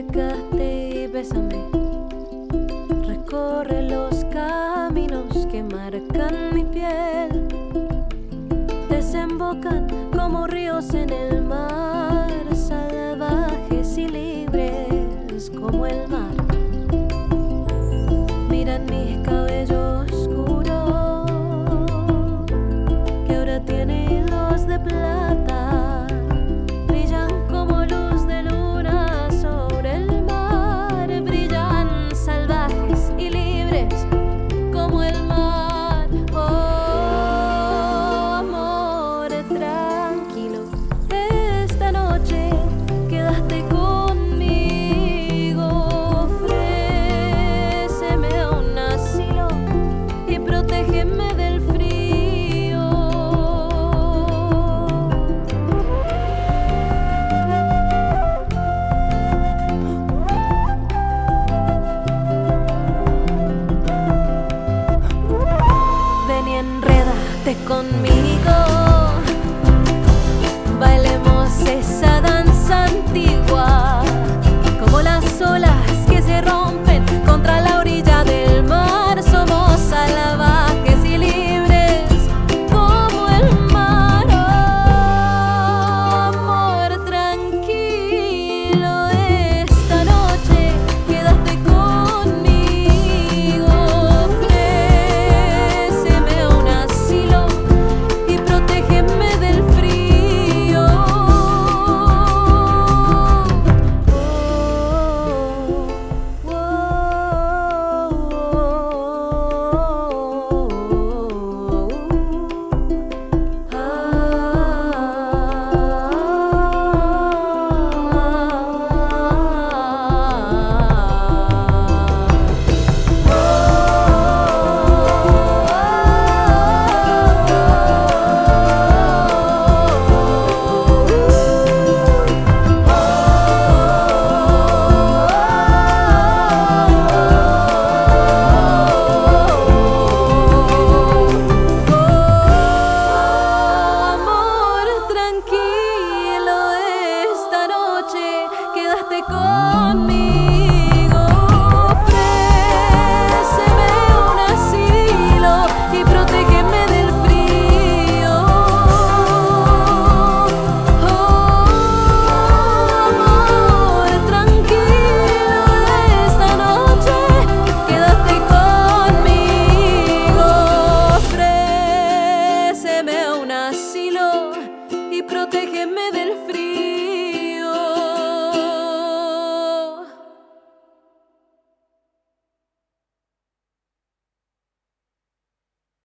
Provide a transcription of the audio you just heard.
acércate y bésame. Recorre los caminos que marcan mi piel. Desembocan como ríos en el mar, salvajes y libres como el mar. Miran mis cabellos oscuros, que ahora tienen hilos de plata. Brillan como luz de luna sobre el mar. Brillan salvajes y libres como el mar. Oh, amor tranquilo, esta noche quedaste conmigo. Ofréceme un asilo y protégeme del frío. Ven y enrédate conmigo, bailemos esa danza antigua, como las olas que se rompen contra la orilla del mar. Somos salvajes y libres como el mar. Oh, amor tranquilo, esta noche quédate conmigo. Ofréceme un asilo y protégeme del frío. Quédate conmigo, ofréceme un asilo y protégeme del frío. Oh, amor tranquilo, esta noche quédate conmigo. Ofréceme un asilo y protégeme del frío.